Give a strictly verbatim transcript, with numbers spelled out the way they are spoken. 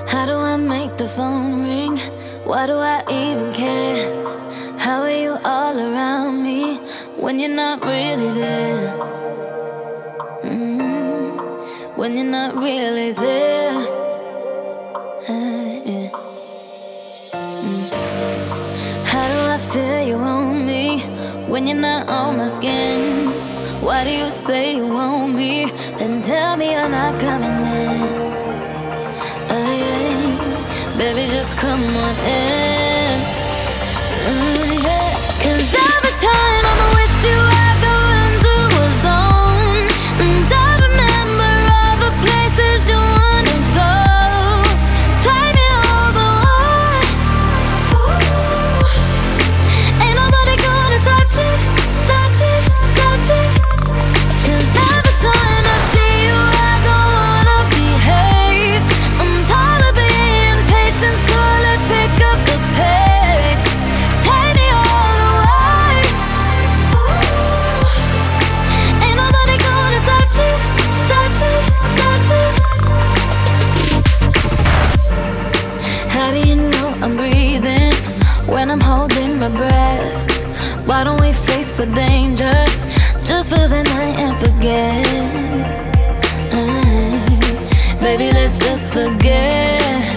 How do I make the phone ring? Why do I even care? How are you all around me when you're not really there? Mm, when you're not really there. Uh, yeah. mm. How do I feel you on me when you're not on my skin? Why do you say you want me, then tell me you're not coming in? Oh yeah, baby, just come on in. Mm, yeah. Cause every time I'm with you, I go into a zone, and I remember all the places you wanna go. Take me all the way. Ooh. Ain't nobody gonna touch it, touch it, touch it. Cause every time I see you, I don't wanna behave. I'm tired of being patient, so let's pick up the pace. Take me all the way. Ooh. Ain't nobody gonna touch it, touch it, touch it. How do you know I'm breathing when I'm holding my breath? Why don't we face the danger just for the night and forget? Mm, baby, let's just forget.